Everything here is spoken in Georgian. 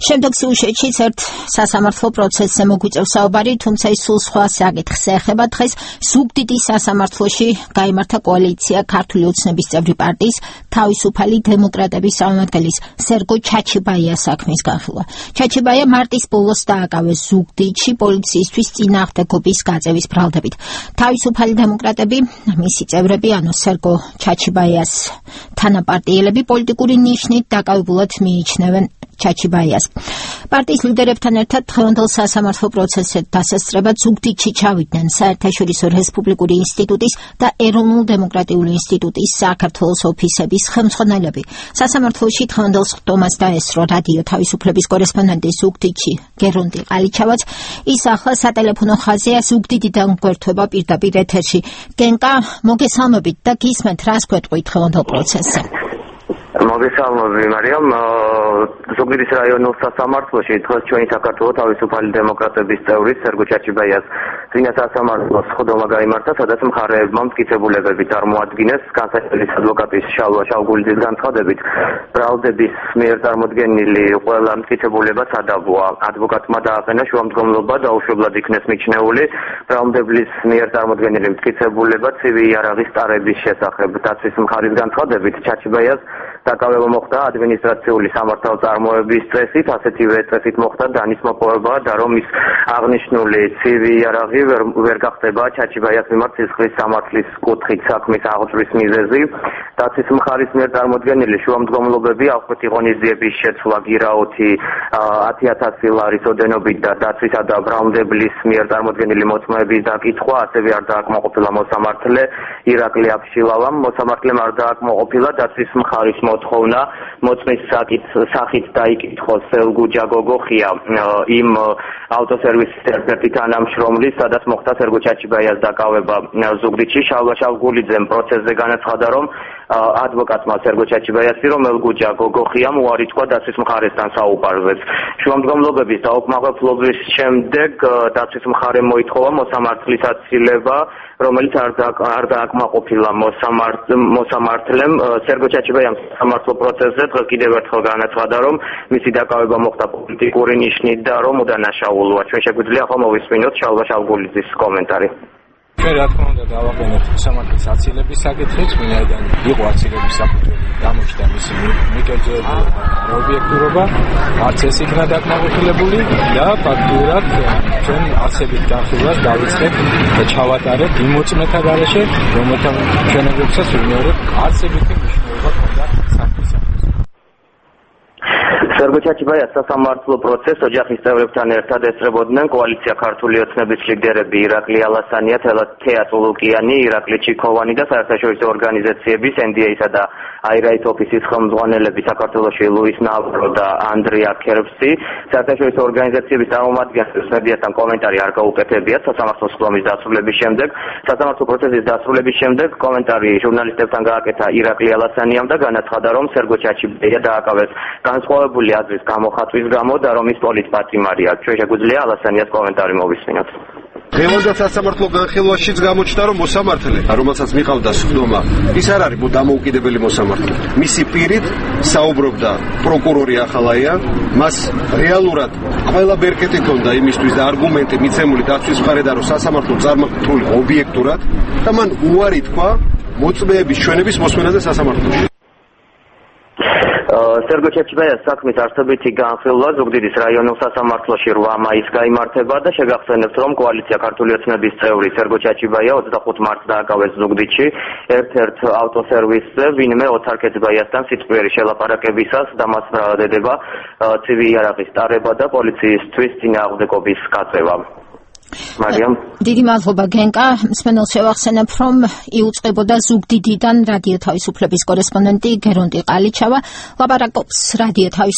შემდეგ სიუჟეტშიც ერთ სასამართლო პროცესზე მოგვიწევს საუბარი, თუმცა ის სულ სხვა საკითხს ეხება. დღეს ზუგდიდის სასამართლოში გაიმართა კოალიცია ქართული ოცნების წევრი პარტიის თავისუფალი დემოკრატების წარმომადგენლის სერგო ჩაჩიბაიას საქმის განხილვა. ჩაჩიბაია მარტის ბოლოს დააკავეს ზუგდიდში პოლიციისთვის წინააღმდეგობის გაწევის ბრალდებით. თავისუფალი დემოკრატები, მისი წევრები, ანუ სერგო ჩაჩიბაიას თანაპარტიელები პოლიტიკური ნიშნით დაკავებულად მიიჩნევენ ჩაჩიბაიას. პარტიის ლიდერებთან ერთად დღევანდელ სასამართლო პროცესზე დასასწრებად ზუგდიდში ჩავიდნენ საერთაშორისო რესპუბლიკური ინსტიტუტის და ეროვნულ-დემოკრატიული ინსტიტუტის საქართველოს ოფისების ხელმძღვანელები. სასამართლოში დღევანდელ ხტომას დაესწრო რადიო თავისუფლების კორესპონდენტი ზუგდიდში გერონტი ყალიჩავაც. ის ახლა სატელეფონო ხაზია ზუგდიდიდან გვერდება პირდაპირ ეთერში. გენკა, მოგესალმებით და გისმენთ, რას გვეტყვით დღევანდელ პროცესზე. მოგესალმები მარიამ, ზუგდიდის რაიონულ სასამართლოში დღეს ჩვენი საქართველოს თავისუფალი დემოკრატების წევრის სერგო ჩაჩიბაიას წინა სასამართლოს ხდომა გაიმართა, სადაც მხარეებმა მტკიცებულებები წარმოადგინეს განსაკუთრებით ადვოკატის შალვა შავგულიძის განცხადებით. ბრალდების მიერ წარმოდგენილი ყველა მტკიცებულება სადავოა. ადვოკატმა დააყენა შუამდგომლობა დაუშვებლად იქნეს მიჩნეული ბრალდების მიერ წარმოდგენილი მტკიცებულება ცივი იარაღის ტარების შესახებ. დაცვის მხარის განცხადებით ჩაჩიბაიას დაკავება მოხდა ადმინისტრაციული სამართალწარმოების წესით, ასეთივე წესით მოხდა დანის მოპოვება და რომ ის აღნიშნული ცივი იარაღი ვერ გახდება ჩაჩიბაიას მიმართ სისხლის სამართლის კუთხით საქმის აღწრის მიზეზი. დაცვის მხარის მიერ წარმოდგენილი შუამდგომლობები აღკვეთი ღონისძიების შეცვლა გირაოთი 10,000 ლარის ოდენობით და დაცვისა და ბრალმდებლის მიერ წარმოდგენილი მოწმეების დაკითხვა, ასევე არ დააკმაყოფილა მოსამართლე ირაკლი აბშილავამ. მოსამართლემ არ დააკმაყოფილა დაცვის მხარის მოთხოვნა მოწმის სახით დაიკითხოს სელგუ ჯაგოგოხია იმ ავტოსერვისის ერთ-ერთი თანამშრომლის, სადაც მოხდა სერგო ჩაჩიბაიას დაკავება ზუგდიდში. შალვა შავგულიძემ პროცესზე განაცხადა, რომ ადვოკატმა სერგო ჩაჩიბაიასი, რომ ელგუ ჯაგოგოხიამ უარი თქვა დაცვის მხარესთან საუბარზეც. შუამდგომლობების დაუკმაყოფილების შემდეგ დაცვის მხარემ მოითხოვა მოსამართლის აცილება, რომელიც არ დააკმაყოფილა მოსამართლემ. სერგო ჩაჩიბაიამ სასამართლო პროცესზე დღეს კიდევ ერთხელ განაცხადა, რომ მისი დაკავება მოხდა პოლიტიკური ნიშნით და რომ უდანაშაულოა. ჩვენ შეგვიძლია ახლა მოვისმინოთ შალვა შავგულიძის კომენტარი. ჩვენ რა თქმა უნდა დავაყენოთ მოსამართლის აცილების საკითხიც, ვინაიდან იყო აცილების საფუძველი გამოჩნდა მისი მიკერძოებულობა და ობიექტურობა, არც ეს იქნა დაკმაყოფილებული და ფაქტურად ჩვენ არსებით განხილვას დავიწყებთ და ჩავატარებთ იმ მოწმეთა გარეშე, რომელთა ჩვენებებსაც ვიმეორებთ არსებითი მნიშვნელობა ჰქონდა საქმისა. სერგო ჩაჩიბაიას სასამართლო პროცესს ოჯახის წევრებთან ერთად ესწრებოდნენ კოალიცია ქართული ოცნების ლიდერები ირაკლი ალასანია, თეატ ლუკიანი, ირაკლი ჩიქოვანი და საერთაშორისო ორგანიზაციების NDA-სა და აირაით ოფისის ხელმძღვანელები საქართველოში ლუის ნავრო და ანდრია ქერბსი. საერთაშორისო ორგანიზაციების წარმომადგენლებს მედიასთან კომენტარი არ გაუკეთებიათ სასამართლოს ხდომის დასრულების შემდეგ. სასამართლო პროცესის დასრულების შემდეგ კომენტარი ჟურნალისტებთან გააკეთა ირაკლი ალასანიამ და განაცხადა, რომ სერგო ჩაჩიბაია დააკავეს განსხვავებული აზრის გამოხატვის გამო და რომ ის პოლიტპატიმარია. ჩვენ შეგვიძლია ალასანიას კომენტარი მოვისმინოთ. დღევანდელ სასამართლო განხილვაშიც გამოჩნდა, რომ მოსამართლე, რომელსაც მიყავდა სხდომა, ის არ არის დამოუკიდებელი მოსამართლე. მისი პირით საუბრობდა პროკურორი ახალაია, მას რეალურად ყველა ბერკეტი ჰქონდა იმისთვის და არგუმენტი მიცემული დაცვის მხარედან, რომ სასამართლო წარმართული ობიექტურად და მან უარი თქვა მოწმეების ჩვენების მოსმენაზე სასამართლოში. სერგო ჩაჩიბაიას საქმის არსებითი განხილვა ზუგდიდის რაიონულ სასამართლოში 8 მაისს გაიმართება და შეგახსენებთ, რომ კოალიცია ქართული ოცნების წევრი სერგო ჩაჩიბაია 25 მარტს დააკავეს ზუგდიდში ერთ-ერთ ავტოსერვისზე, ვინმე ოთარ ქეძბაიასთან სიტყვიერი შელაპარაკებისას და მას ბრალდება ცივი იარაღის ტარება და პოლიციისთვის წინააღმდეგობის გაწევა. მარიამ, დიდი მადლობა გენკა. მსმენელს შევახსენებ, რომ იუწყებოდა ზუგდიდიდან რადიო თავისუფლების კორესპონდენტი გერონტი ყალიჩავა. ლაპარაკობს რადიო